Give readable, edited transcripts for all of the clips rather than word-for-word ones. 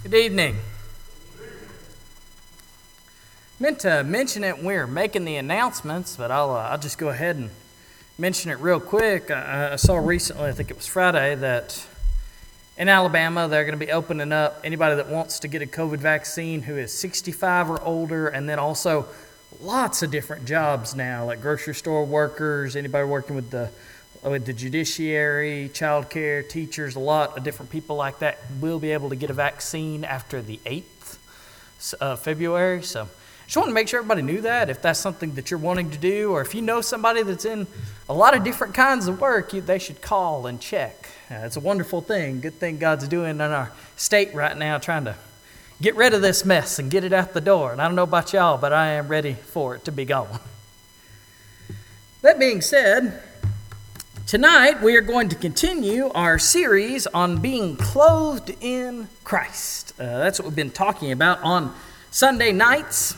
Good evening. Meant to mention it when we were making the announcements, but I'll just go ahead and mention it real quick. I saw recently, I think it was Friday, that in Alabama they're going to be opening up anybody that wants to get a COVID vaccine who is 65 or older, and then also lots of different jobs now, like grocery store workers, anybody working with the judiciary, child care, teachers, a lot of different people like that will be able to get a vaccine after the 8th of February. So I just want to make sure everybody knew that, if that's something that you're wanting to do, or if you know somebody that's in a lot of different kinds of work, they should call and check. It's a wonderful thing, good thing God's doing in our state right now, trying to get rid of this mess and get it out the door. And I don't know about y'all, but I am ready for it to be gone. That being said, tonight we are going to continue our series on being clothed in Christ. That's what we've been talking about on Sunday nights.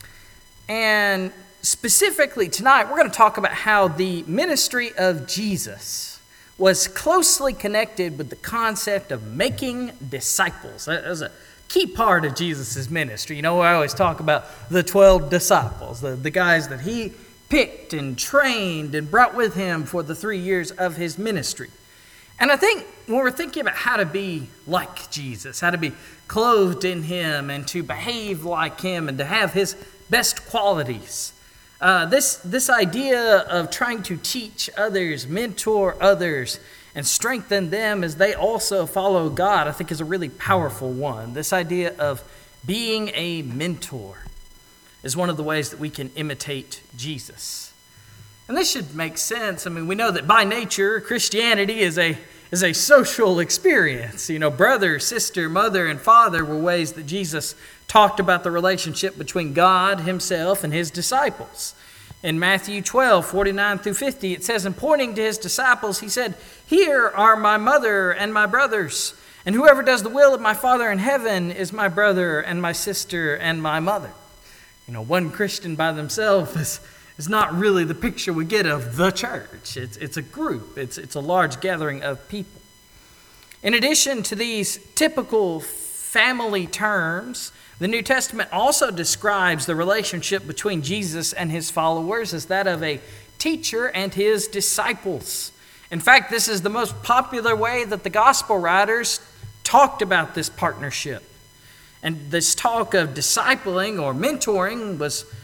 And specifically tonight, we're going to talk about how the ministry of Jesus was closely connected with the concept of making disciples. That was a key part of Jesus' ministry. You know, I always talk about the 12 disciples, the guys that he picked and trained and brought with him for the 3 years of his ministry. And I think when we're thinking about how to be like Jesus, how to be clothed in him and to behave like him and to have his best qualities, this idea of trying to teach others, mentor others, and strengthen them as they also follow God, I think is a really powerful one. This idea of being a mentor is one of the ways that we can imitate Jesus. And this should make sense. I mean, we know that by nature, Christianity is a social experience. You know, brother, sister, mother, and father were ways that Jesus talked about the relationship between God himself and his disciples. In Matthew 12, 49 through 50, it says, and pointing to his disciples, he said, here are my mother and my brothers, and whoever does the will of my Father in heaven is my brother and my sister and my mother. You know, one Christian by themselves is not really the picture we get of the church. It's a group. It's a large gathering of people. In addition to these typical family terms, the New Testament also describes the relationship between Jesus and his followers as that of a teacher and his disciples. In fact, this is the most popular way that the gospel writers talked about this partnership. And this talk of discipling or mentoring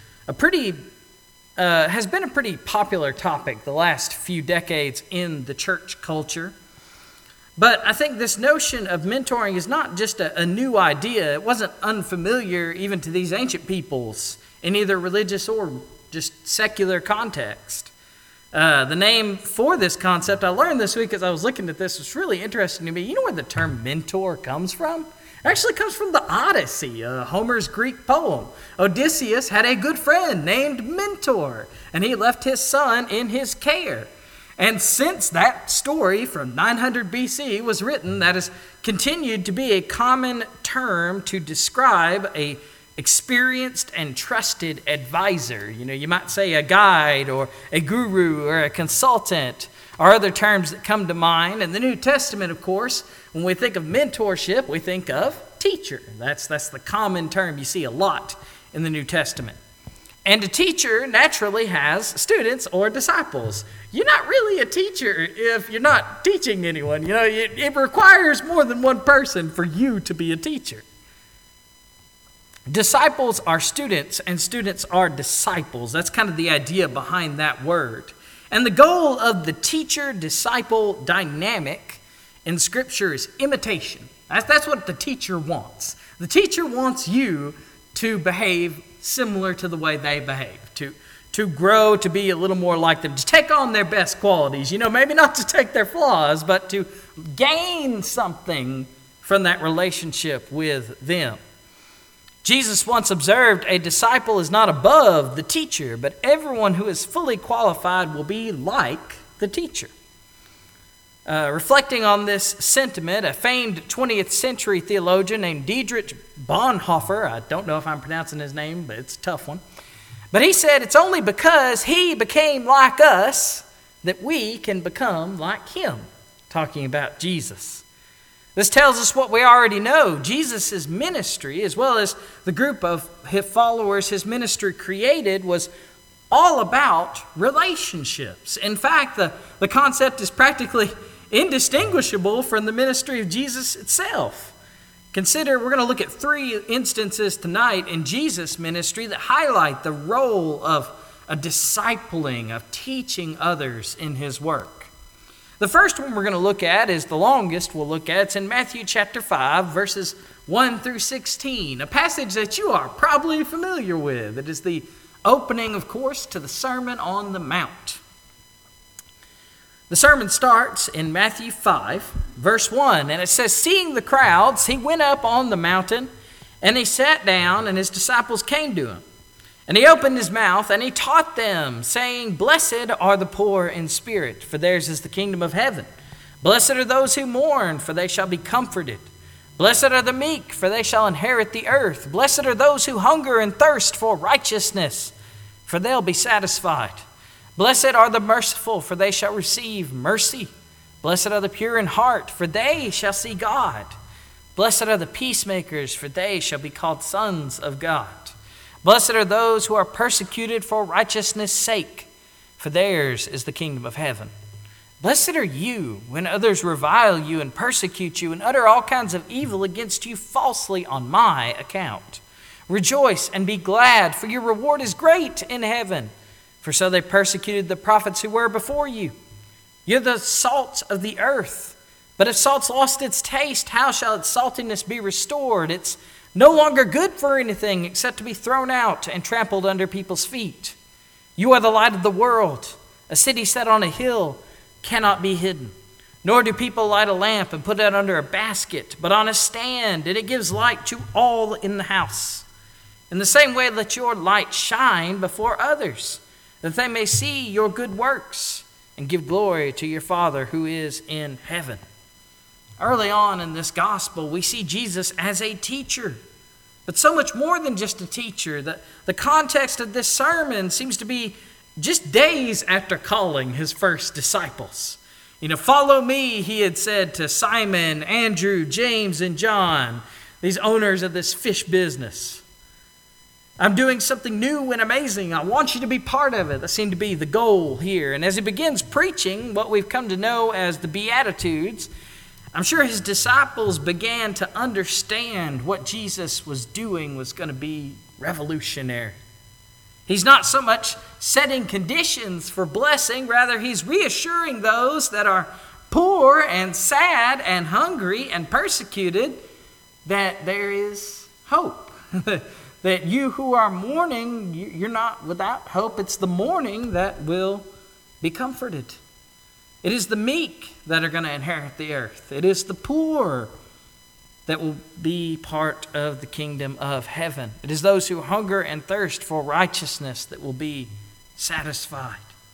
has been a pretty popular topic the last few decades in the church culture. But I think this notion of mentoring is not just a new idea. It wasn't unfamiliar even to these ancient peoples in either religious or just secular context. The name for this concept I learned this week as I was looking at this was really interesting to me. You know where the term mentor comes from? It actually comes from the Odyssey, Homer's Greek poem. Odysseus had a good friend named Mentor, and he left his son in his care. And since that story from 900 BC was written, that has continued to be a common term to describe a experienced and trusted advisor. You know, you might say a guide or a guru or a consultant or other terms that come to mind. In the New Testament, of course, when we think of mentorship, we think of teacher. That's the common term you see a lot in the New Testament. And a teacher naturally has students or disciples. You're not really a teacher if you're not teaching anyone. You know, it requires more than one person for you to be a teacher. Disciples are students, and students are disciples. That's kind of the idea behind that word. And the goal of the teacher-disciple dynamic in Scripture is imitation. That's what the teacher wants. The teacher wants you to behave similar to the way they behave, to grow, to be a little more like them, to take on their best qualities. You know, maybe not to take their flaws, but to gain something from that relationship with them. Jesus once observed, a disciple is not above the teacher, but everyone who is fully qualified will be like the teacher. Reflecting on this sentiment, a famed 20th century theologian named Dietrich Bonhoeffer, I don't know if I'm pronouncing his name, but it's a tough one, but he said it's only because he became like us that we can become like him, talking about Jesus. This tells us what we already know. Jesus' ministry, as well as the group of his followers his ministry created, was all about relationships. In fact, the concept is practically indistinguishable from the ministry of Jesus itself. Consider, we're going to look at 3 instances tonight in Jesus' ministry that highlight the role of a discipling, of teaching others in his work. The first one we're going to look at is the longest we'll look at. It's in Matthew chapter 5, verses 1 through 16, a passage that you are probably familiar with. It is the opening, of course, to the Sermon on the Mount. The sermon starts in Matthew 5, verse 1, and it says, "Seeing the crowds, he went up on the mountain, and he sat down, and his disciples came to him. And he opened his mouth, and he taught them, saying, Blessed are the poor in spirit, for theirs is the kingdom of heaven. Blessed are those who mourn, for they shall be comforted. Blessed are the meek, for they shall inherit the earth. Blessed are those who hunger and thirst for righteousness, for they'll be satisfied. Blessed are the merciful, for they shall receive mercy. Blessed are the pure in heart, for they shall see God. Blessed are the peacemakers, for they shall be called sons of God. Blessed are those who are persecuted for righteousness' sake, for theirs is the kingdom of heaven. Blessed are you when others revile you and persecute you and utter all kinds of evil against you falsely on my account. Rejoice and be glad, for your reward is great in heaven. For so they persecuted the prophets who were before you. You're the salt of the earth. But if salt's lost its taste, how shall its saltiness be restored? It's no longer good for anything except to be thrown out and trampled under people's feet. You are the light of the world. A city set on a hill cannot be hidden. Nor do people light a lamp and put it under a basket, but on a stand, and it gives light to all in the house. In the same way, let your light shine before others, that they may see your good works and give glory to your Father who is in heaven." Early on in this gospel, we see Jesus as a teacher, but so much more than just a teacher. The context of this sermon seems to be just days after calling his first disciples. Follow me, he had said to Simon, Andrew, James, and John, these owners of this fish business. I'm doing something new and amazing. I want you to be part of it. That seemed to be the goal here. And as he begins preaching what we've come to know as the Beatitudes, I'm sure his disciples began to understand what Jesus was doing was going to be revolutionary. He's not so much setting conditions for blessing, rather he's reassuring those that are poor and sad and hungry and persecuted that there is hope. That you who are mourning, you're not without hope. It's the mourning that will be comforted. It is the meek that are going to inherit the earth. It is the poor that will be part of the kingdom of heaven. It is those who hunger and thirst for righteousness that will be satisfied.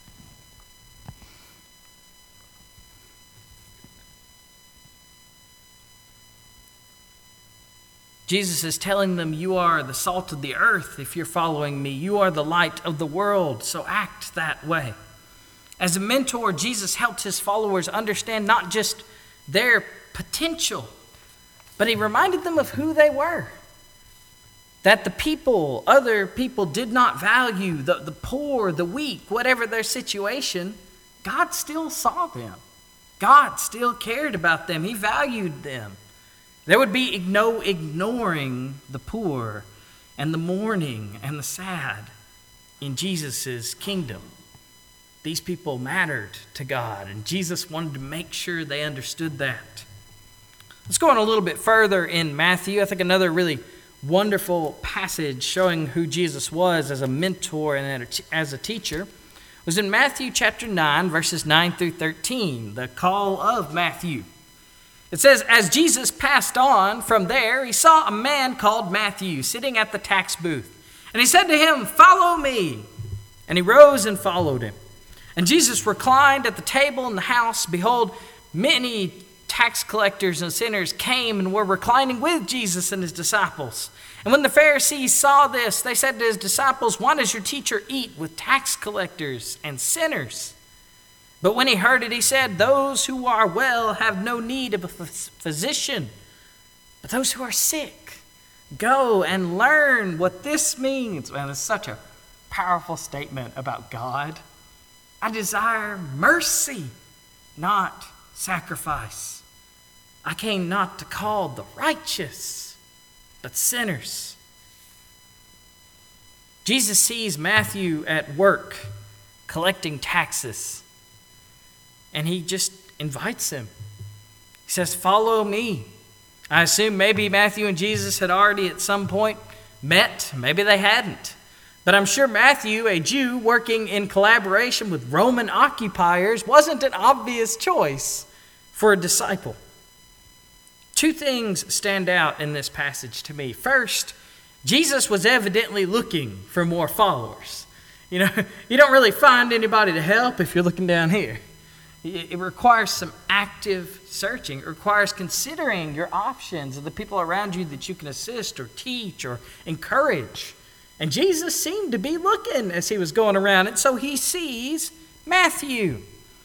Jesus is telling them, you are the salt of the earth if you're following me. You are the light of the world, so act that way. As a mentor, Jesus helped his followers understand not just their potential, but he reminded them of who they were. That other people did not value the poor, the weak, whatever their situation. God still saw them. God still cared about them. He valued them. There would be no ignoring the poor and the mourning and the sad in Jesus' kingdom. These people mattered to God, and Jesus wanted to make sure they understood that. Let's go on a little bit further in Matthew. I think another really wonderful passage showing who Jesus was as a mentor and as a teacher was in Matthew chapter 9, verses 9 through 13, the call of Matthew. It says, as Jesus passed on from there, he saw a man called Matthew sitting at the tax booth. And he said to him, follow me. And he rose and followed him. And Jesus reclined at the table in the house. Behold, many tax collectors and sinners came and were reclining with Jesus and his disciples. And when the Pharisees saw this, they said to his disciples, why does your teacher eat with tax collectors and sinners? But when he heard it, he said, those who are well have no need of a physician, but those who are sick. Go and learn what this means. Man, it's such a powerful statement about God. I desire mercy, not sacrifice. I came not to call the righteous, but sinners. Jesus sees Matthew at work collecting taxes, and he just invites him. He says, follow me. I assume maybe Matthew and Jesus had already at some point met. Maybe they hadn't. But I'm sure Matthew, a Jew working in collaboration with Roman occupiers, wasn't an obvious choice for a disciple. Two things stand out in this passage to me. First, Jesus was evidently looking for more followers. You don't really find anybody to help if you're looking down here. It requires some active searching. It requires considering your options of the people around you that you can assist or teach or encourage. And Jesus seemed to be looking as he was going around, and so he sees Matthew.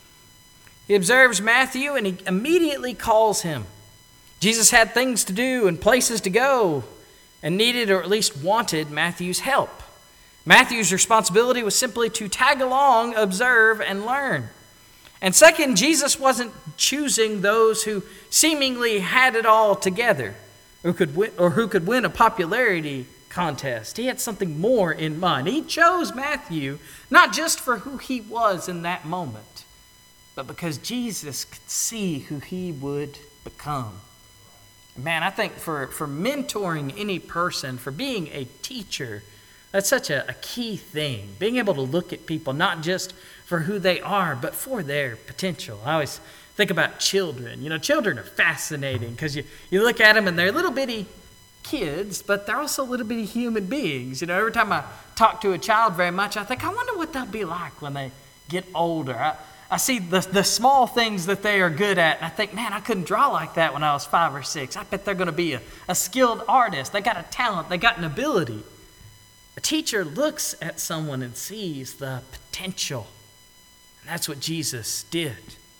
He observes Matthew and he immediately calls him. Jesus had things to do and places to go and needed, or at least wanted, Matthew's help. Matthew's responsibility was simply to tag along, observe, and learn. And second, Jesus wasn't choosing those who seemingly had it all together or who could win a popularity contest. He had something more in mind. He chose Matthew not just for who he was in that moment, but because Jesus could see who he would become. Man, I think for mentoring any person, for being a teacher, that's such a key thing. Being able to look at people not just for who they are, but for their potential. I always think about children. Children are fascinating because you look at them and they're little bitty kids, but they're also little bitty human beings. Every time I talk to a child very much, I think, I wonder what they'll be like when they get older. I see the small things that they are good at, and I think, man, I couldn't draw like that when I was 5 or 6. I bet they're going to be a skilled artist. They got a talent. They got an ability. A teacher looks at someone and sees the potential. And that's what Jesus did.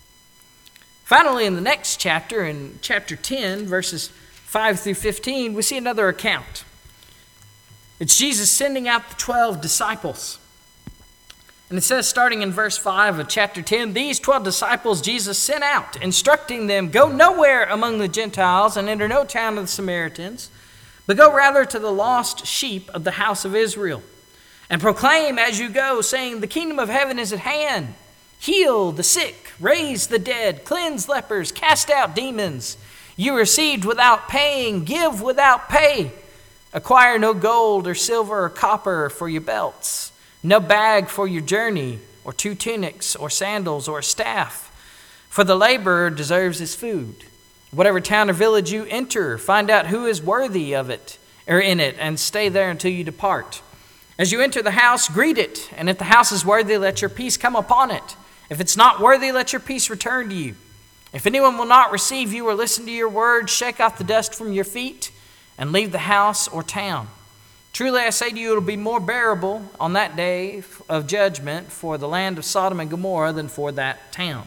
Finally, in the next chapter, in chapter 10, verses 5 through 15, we see another account. It's Jesus sending out the 12 disciples. And it says, starting in verse 5 of chapter 10, these 12 disciples Jesus sent out, instructing them, go nowhere among the Gentiles and enter no town of the Samaritans, but go rather to the lost sheep of the house of Israel, and proclaim as you go, saying, the kingdom of heaven is at hand. Heal the sick, raise the dead, cleanse lepers, cast out demons. You received without paying, give without pay. Acquire no gold or silver or copper for your belts, no bag for your journey, or 2 tunics, or sandals, or a staff. For the laborer deserves his food. Whatever town or village you enter, find out who is worthy of it, or in it, and stay there until you depart. As you enter the house, greet it, and if the house is worthy, let your peace come upon it. If it's not worthy, let your peace return to you. If anyone will not receive you or listen to your words, shake off the dust from your feet, and leave the house or town. Truly I say to you, it will be more bearable on that day of judgment for the land of Sodom and Gomorrah than for that town.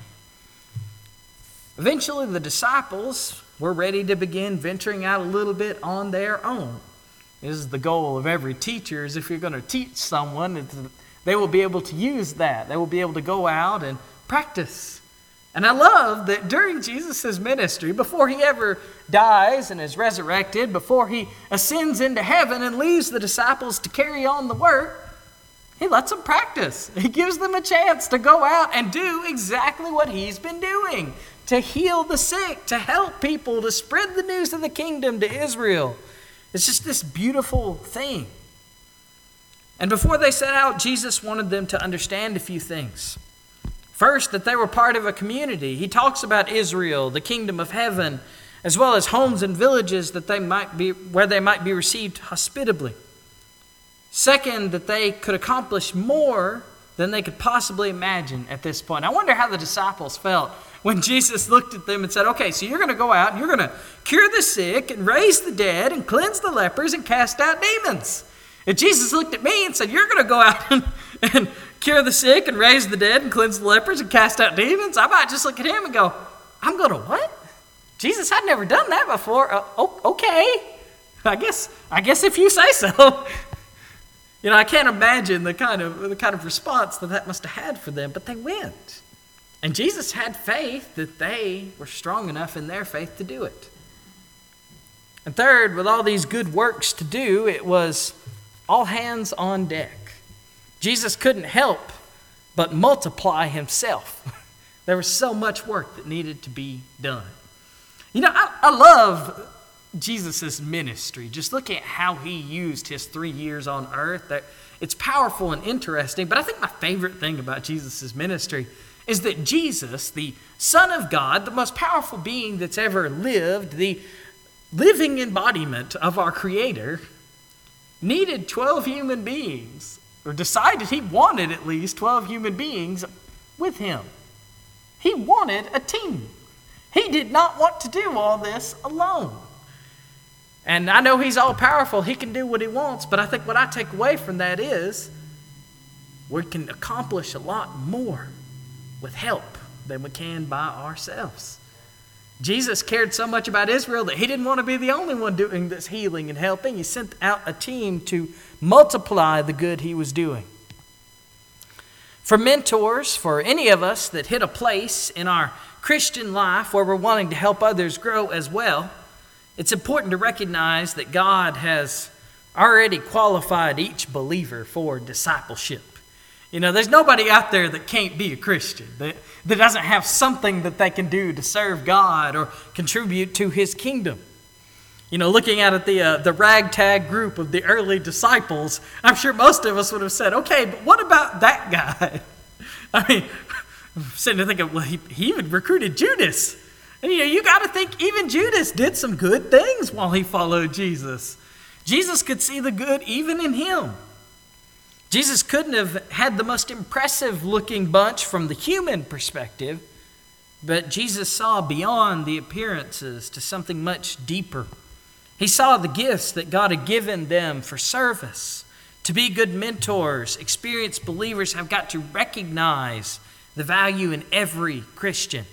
Eventually the disciples were ready to begin venturing out a little bit on their own. This is the goal of every teacher, is if you're going to teach someone, they will be able to use that. They will be able to go out and practice. And I love that during Jesus' ministry, before he ever dies and is resurrected, before he ascends into heaven and leaves the disciples to carry on the work, he lets them practice. He gives them a chance to go out and do exactly what he's been doing, to heal the sick, to help people, to spread the news of the kingdom to Israel. It's just this beautiful thing. And before they set out, Jesus wanted them to understand a few things. First, that they were part of a community. He talks about Israel, the kingdom of heaven, as well as homes and villages that where they might be received hospitably. Second, that they could accomplish more than they could possibly imagine at this point. I wonder how the disciples felt when Jesus looked at them and said, okay, so you're going to go out and you're going to cure the sick and raise the dead and cleanse the lepers and cast out demons. And Jesus looked at me and said, you're going to go out and cure the sick and raise the dead and cleanse the lepers and cast out demons, I might just look at him and go, I'm going to what? Jesus, I'd never done that before. Okay. I guess if you say so. I can't imagine the kind of response that must have had for them, but they went. And Jesus had faith that they were strong enough in their faith to do it. And third, with all these good works to do, it was all hands on deck. Jesus couldn't help but multiply himself. There was so much work that needed to be done. I love Jesus' ministry. Just looking at how he used his 3 years on earth, it's powerful and interesting. But I think my favorite thing about Jesus' ministry is that Jesus, the Son of God, the most powerful being that's ever lived, the living embodiment of our Creator, needed 12 human beings, or decided he wanted at least 12 human beings with him. He wanted a team. He did not want to do all this alone. And I know he's all powerful. He can do what he wants. But I think what I take away from that is we can accomplish a lot more with help than we can by ourselves. Jesus cared so much about Israel that he didn't want to be the only one doing this healing and helping. He sent out a team to multiply the good he was doing. For mentors, for any of us that hit a place in our Christian life where we're wanting to help others grow as well, it's important to recognize that God has already qualified each believer for discipleship. There's nobody out there that can't be a Christian, that doesn't have something that they can do to serve God or contribute to his kingdom. Looking at the ragtag group of the early disciples, I'm sure most of us would have said, okay, but what about that guy? I mean, I'm sitting there thinking, well, he even recruited Judas. And you got to think even Judas did some good things while he followed Jesus. Jesus could see the good even in him. Jesus couldn't have had the most impressive looking bunch from the human perspective, but Jesus saw beyond the appearances to something much deeper. He saw the gifts that God had given them for service. To be good mentors, experienced believers have got to recognize the value in every Christian.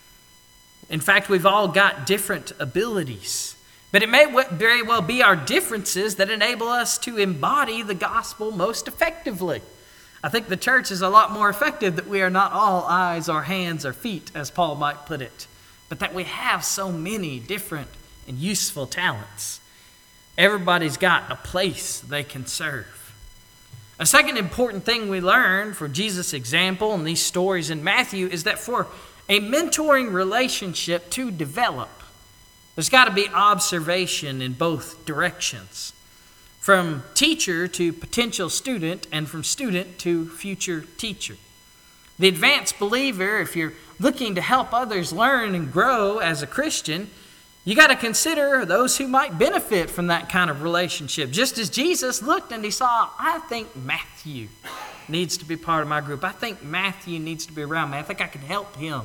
In fact, we've all got different abilities. But it may very well be our differences that enable us to embody the gospel most effectively. I think the church is a lot more effective that we are not all eyes or hands or feet, as Paul might put it, but that we have so many different and useful talents. Everybody's got a place they can serve. A second important thing we learn from Jesus' example and these stories in Matthew is that for a mentoring relationship to develop, there's got to be observation in both directions, from teacher to potential student and from student to future teacher. The advanced believer, if you're looking to help others learn and grow as a Christian, you got to consider those who might benefit from that kind of relationship. Just as Jesus looked and he saw, I think Matthew needs to be part of my group. I think Matthew needs to be around me. I think I can help him.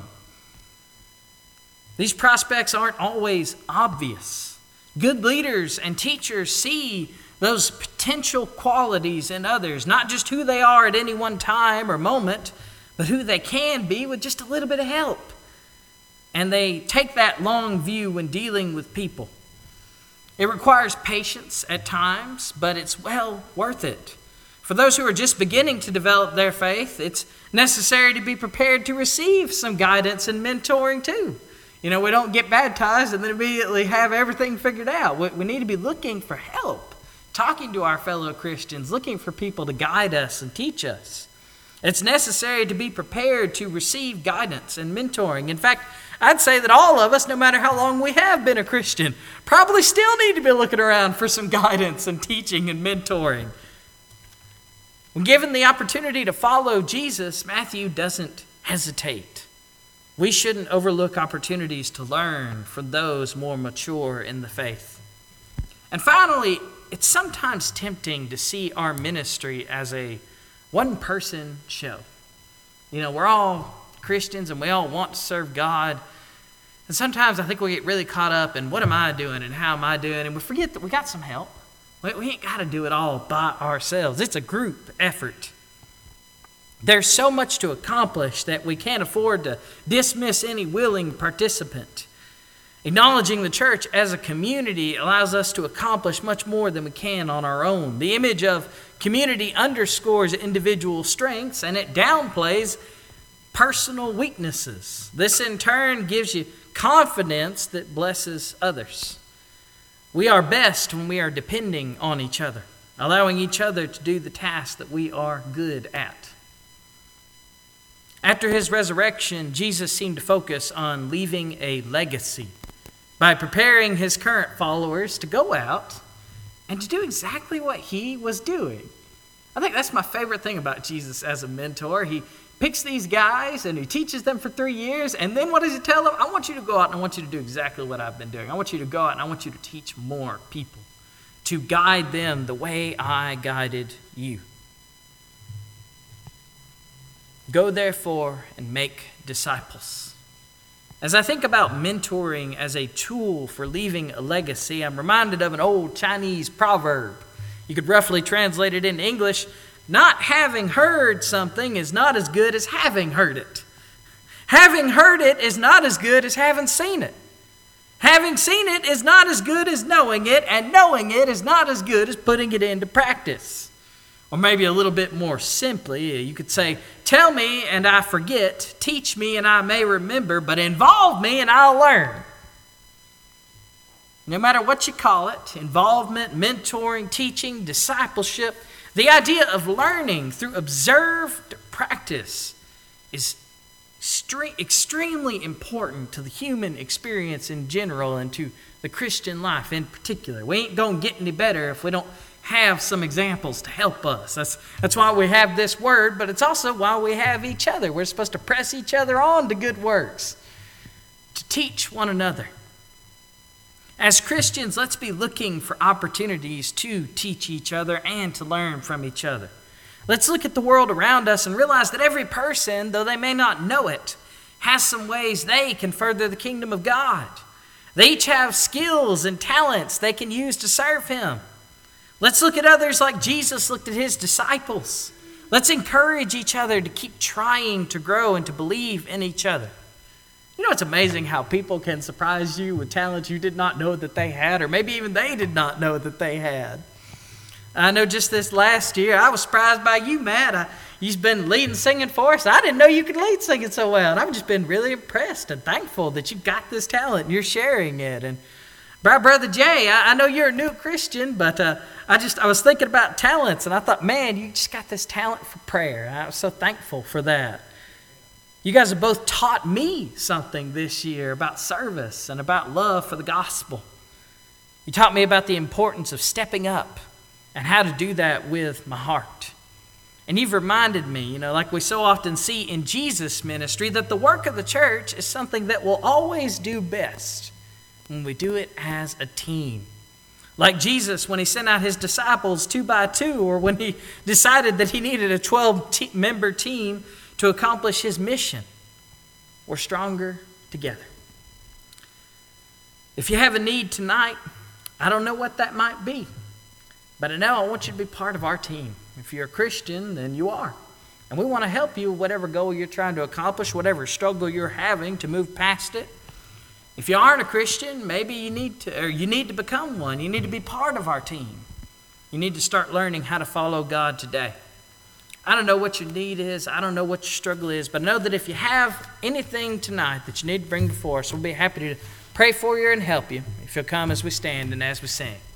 These prospects aren't always obvious. Good leaders and teachers see those potential qualities in others, not just who they are at any one time or moment, but who they can be with just a little bit of help. And they take that long view when dealing with people. It requires patience at times, but it's well worth it. For those who are just beginning to develop their faith, it's necessary to be prepared to receive some guidance and mentoring too. We don't get baptized and then immediately have everything figured out. We need to be looking for help, talking to our fellow Christians, looking for people to guide us and teach us. It's necessary to be prepared to receive guidance and mentoring. In fact, I'd say that all of us, no matter how long we have been a Christian, probably still need to be looking around for some guidance and teaching and mentoring. When given the opportunity to follow Jesus, Matthew doesn't hesitate. We shouldn't overlook opportunities to learn from those more mature in the faith. And finally, it's sometimes tempting to see our ministry as a one-person show. We're all Christians and we all want to serve God. And sometimes I think we get really caught up in what am I doing and how am I doing, and we forget that we got some help. We ain't got to do it all by ourselves. It's a group effort. There's so much to accomplish that we can't afford to dismiss any willing participant. Acknowledging the church as a community allows us to accomplish much more than we can on our own. The image of community underscores individual strengths and it downplays personal weaknesses. This in turn gives you confidence that blesses others. We are best when we are depending on each other, allowing each other to do the task that we are good at. After his resurrection, Jesus seemed to focus on leaving a legacy by preparing his current followers to go out and to do exactly what he was doing. I think that's my favorite thing about Jesus as a mentor. He picks these guys and he teaches them for 3 years, and then what does he tell them? I want you to go out and I want you to do exactly what I've been doing. I want you to go out and I want you to teach more people, to guide them the way I guided you. Go therefore and make disciples. As I think about mentoring as a tool for leaving a legacy, I'm reminded of an old Chinese proverb. You could roughly translate it into English: not having heard something is not as good as having heard it. Having heard it is not as good as having seen it. Having seen it is not as good as knowing it, and knowing it is not as good as putting it into practice. Or maybe a little bit more simply, you could say, tell me and I forget, teach me and I may remember, but involve me and I'll learn. No matter what you call it, involvement, mentoring, teaching, discipleship, the idea of learning through observed practice is extremely important to the human experience in general and to the Christian life in particular. We ain't going to get any better if we don't have some examples to help us. That's why we have this word, but it's also why we have each other. We're supposed to press each other on to good works, to teach one another. As Christians, let's be looking for opportunities to teach each other and to learn from each other. Let's look at the world around us and realize that every person, though they may not know it, has some ways they can further the kingdom of God. They each have skills and talents they can use to serve Him. Let's look at others like Jesus looked at His disciples. Let's encourage each other to keep trying to grow and to believe in each other. You know, it's amazing how people can surprise you with talents you did not know that they had, or maybe even they did not know that they had. I know just this last year, I was surprised by you, Matt. You've been leading singing for us. I didn't know you could lead singing so well, and I've just been really impressed and thankful that you've got this talent and you're sharing it. And Brother Jay, I know you're a new Christian, but I was thinking about talents, and I thought, man, you just got this talent for prayer. I was so thankful for that. You guys have both taught me something this year about service and about love for the gospel. You taught me about the importance of stepping up and how to do that with my heart. And you've reminded me, like we so often see in Jesus' ministry, that the work of the church is something that we'll always do best when we do it as a team. Like Jesus when He sent out His disciples 2 by 2, or when He decided that He needed a 12-member team to accomplish His mission. We're stronger together. If you have a need tonight, I don't know what that might be, but I know I want you to be part of our team. If you're a Christian, then you are. And we want to help you with whatever goal you're trying to accomplish, whatever struggle you're having to move past it. If you aren't a Christian, maybe you need to become one. You need to be part of our team. You need to start learning how to follow God today. I don't know what your need is. I don't know what your struggle is, but know that if you have anything tonight that you need to bring before us, we'll be happy to pray for you and help you if you'll come as we stand and as we sing.